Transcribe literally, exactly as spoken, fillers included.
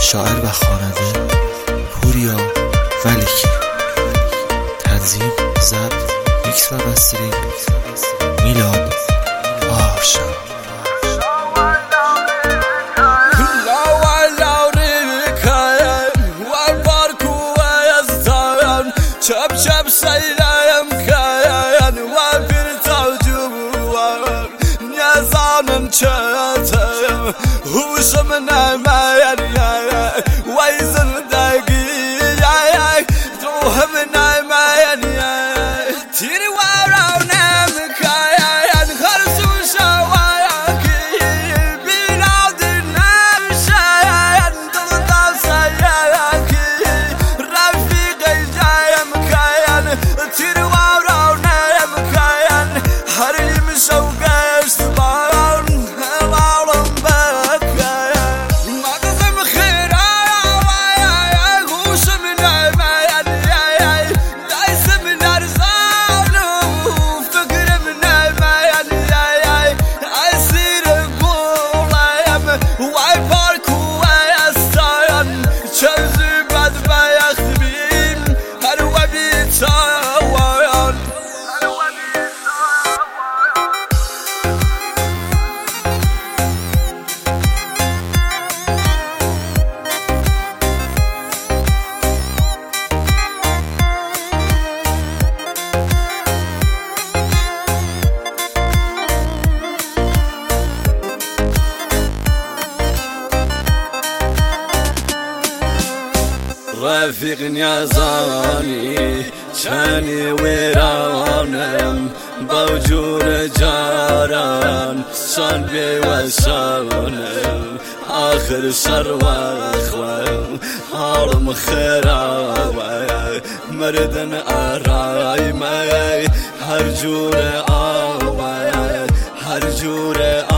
شاعر و خواننده پوریا ولیکی. تنظیم، ضبط، میکس و مسترینگ میلاد آرشان. شب شب سيلم كيان وفرت وجوار نيزان شاتم هو شمنا ما يا ويزن دقيق توهمنا ما يا تيري ورانا مكيان خرسو شواياك بلادنا مشايان ضد سياك رفيقي تيري ورانا يا مكيان هري مشوقة اشتبان العالم بكيان مقسم خيرا يا غوش من عمايان دايس من ارزان وفقر من عمايان عسير قوليم واي باركو ويستايان شمزي بعد ما يخدمين هروا بيتايان. رفيق نيازاني شاني ويرانم بوجور جاران شان بي وشانم آخر شر واخوة حالم خيراوة مردن آراي ماي هر جور آوة هر جور آوة